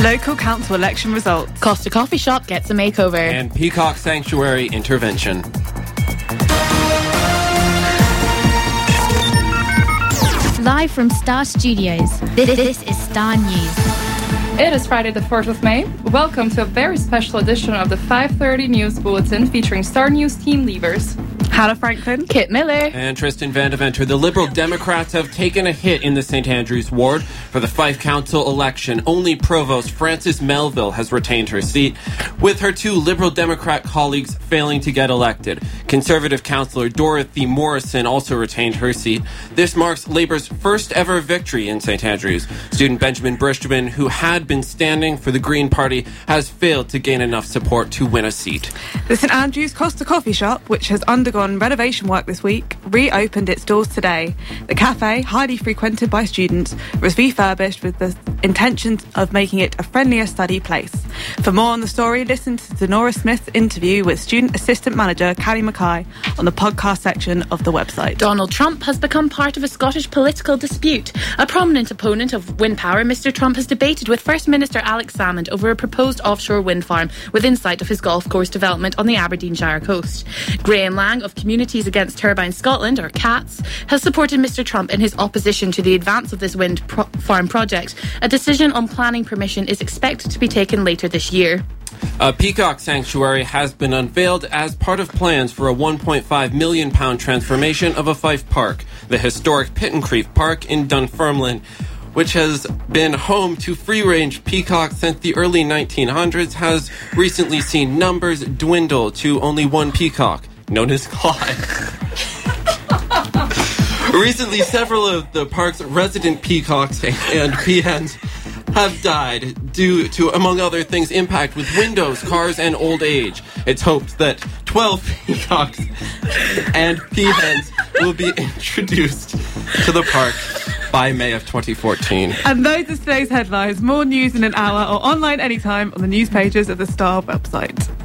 Local council election results. Costa Coffee Shop gets a makeover. And Peacock Sanctuary intervention. Live from Star Studios, this is Star News. It is Friday the 4th of May. Welcome to a very special edition of the 5:30 News Bulletin featuring Star News team leavers. Hannah Franklin, Kit Miller, and Tristan Van Deventer. The Liberal Democrats have taken a hit in the St. Andrews ward for the Fife Council election. Only Provost Frances Melville has retained her seat, with her two Liberal Democrat colleagues failing to get elected. Conservative councillor Dorothy Morrison also retained her seat. This marks Labour's first ever victory in St. Andrews. Student Benjamin Brishman, who had been standing for the Green Party, has failed to gain enough support to win a seat. The St. Andrews Costa Coffee Shop, which has undergone renovation work this week, reopened its doors today. The cafe, highly frequented by students, was refurbished with the intention of making it a friendlier study place. For more on the story, listen to Denora Smith's interview with student assistant manager Callie Mackay on the podcast section of the website. Donald Trump has become part of a Scottish political dispute. A prominent opponent of wind power, Mr. Trump has debated with First Minister Alex Salmond over a proposed offshore wind farm within sight of his golf course development on the Aberdeenshire coast. Graham Lang of Communities Against Turbine Scotland, or CATS, has supported Mr. Trump in his opposition to the advance of this wind farm project. A decision on planning permission is expected to be taken later this year. A Peacock Sanctuary has been unveiled as part of plans for a £1.5 million transformation of a Fife park, the historic Pittencrieff Park in Dunfermline, which has been home to free-range peacocks since the early 1900s, has recently seen numbers dwindle to only one peacock, known as Clyde. Recently, several of the park's resident peacocks and peahens have died due to, among other things, impact with windows, cars, and old age. It's hoped that 12 peacocks and peahens will be introduced to the park by May of 2014. And those are today's headlines. More news in an hour or online anytime on the news pages of the Star website.